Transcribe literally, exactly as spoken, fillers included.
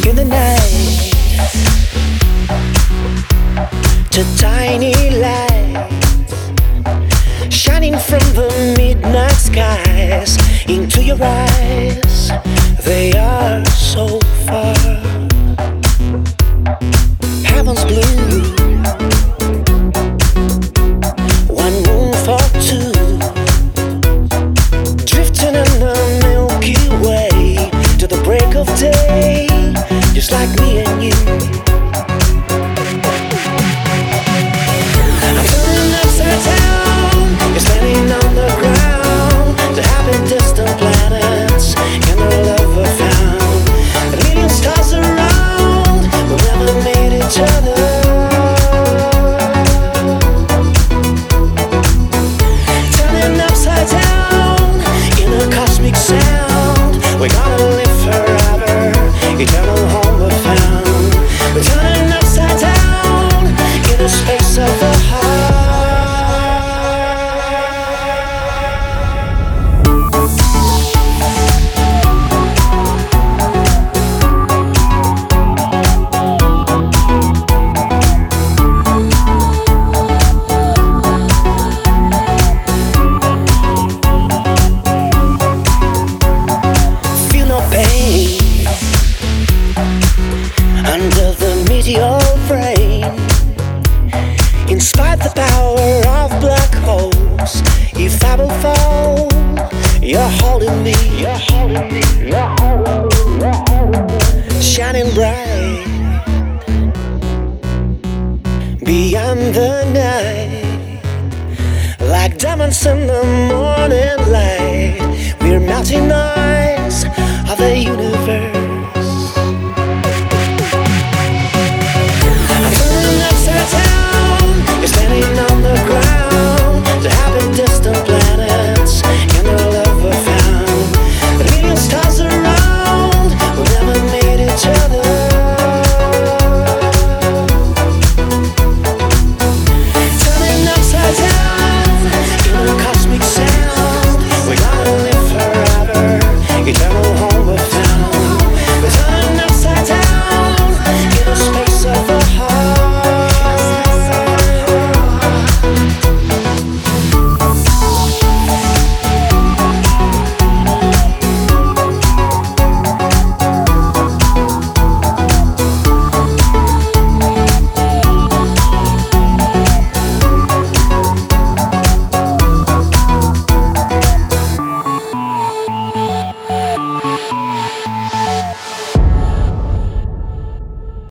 in the night, to tiny lights shining from the midnight skies into your eyes. They are so far, heaven's blue, one moon for two, drifting in the Milky Way to the break of day, just like me and you. I'm turning upside down, you're standing on the ground, the happy distant planets in the love we found. A million stars around, we'll never meet each other. Turning upside down in a cosmic sound, we're gonna live forever, eternal home we found. We're turning upside down in the space of the heart. Feel no pain under the meteor rain. In spite the power of black holes, if I will fall, you're holding me, you're holding me, you're holding me, you're holding me. Shining bright beyond the night, like diamonds in the morning light. We're melting eyes of the universe.